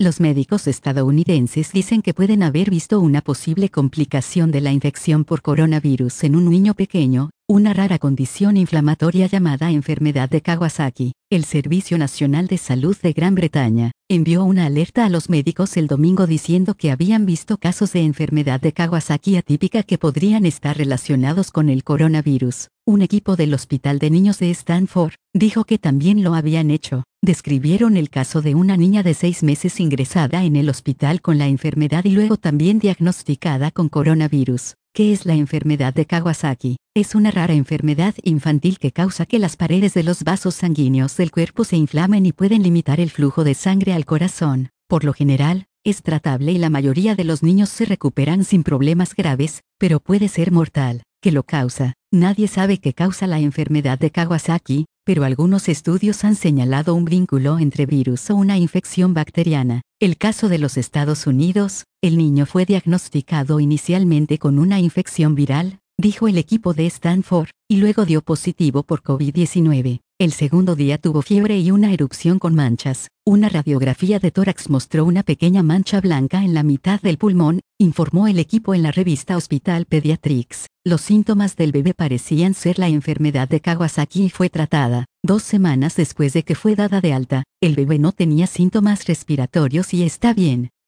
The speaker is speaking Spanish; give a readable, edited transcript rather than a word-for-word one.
Los médicos estadounidenses dicen que pueden haber visto una posible complicación de la infección por coronavirus en un niño pequeño, una rara condición inflamatoria llamada enfermedad de Kawasaki. El Servicio Nacional de Salud de Gran Bretaña envió una alerta a los médicos el domingo diciendo que habían visto casos de enfermedad de Kawasaki atípica que podrían estar relacionados con el coronavirus. Un equipo del Hospital de Niños de Stanford dijo que también lo habían hecho. Describieron el caso de una niña de 6 meses ingresada en el hospital con la enfermedad y luego también diagnosticada con coronavirus. ¿Qué es la enfermedad de Kawasaki? Es una rara enfermedad infantil que causa que las paredes de los vasos sanguíneos del cuerpo se inflamen y pueden limitar el flujo de sangre al corazón. Por lo general, es tratable y la mayoría de los niños se recuperan sin problemas graves, pero puede ser mortal. ¿Qué lo causa? Nadie sabe qué causa la enfermedad de Kawasaki, pero algunos estudios han señalado un vínculo entre virus o una infección bacteriana. El caso de los Estados Unidos, el niño fue diagnosticado inicialmente con una infección viral, dijo el equipo de Stanford, y luego dio positivo por COVID-19. El segundo día tuvo fiebre y una erupción con manchas. Una radiografía de tórax mostró una pequeña mancha blanca en la mitad del pulmón, informó el equipo en la revista Hospital Pediatrics. Los síntomas del bebé parecían ser la enfermedad de Kawasaki y fue tratada. 2 semanas después de que fue dada de alta, el bebé no tenía síntomas respiratorios y está bien.